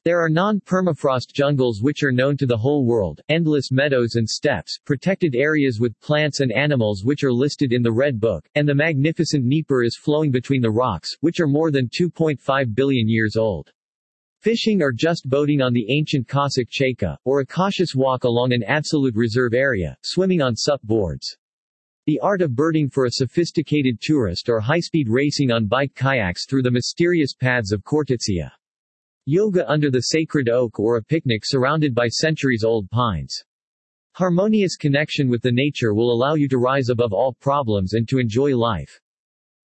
There are non-permafrost jungles which are known to the whole world, endless meadows and steppes, protected areas with plants and animals which are listed in the Red Book, and the magnificent Dnieper is flowing between the rocks, which are more than 2.5 billion years old. Fishing or just boating on the ancient Cossack Cheka, or a cautious walk along an absolute reserve area, swimming on SUP boards. The art of birding for a sophisticated tourist or high-speed racing on bike kayaks through the mysterious paths of Khortytsia. Yoga under the sacred oak or a picnic surrounded by centuries-old pines. Harmonious connection with the nature will allow you to rise above all problems and to enjoy life.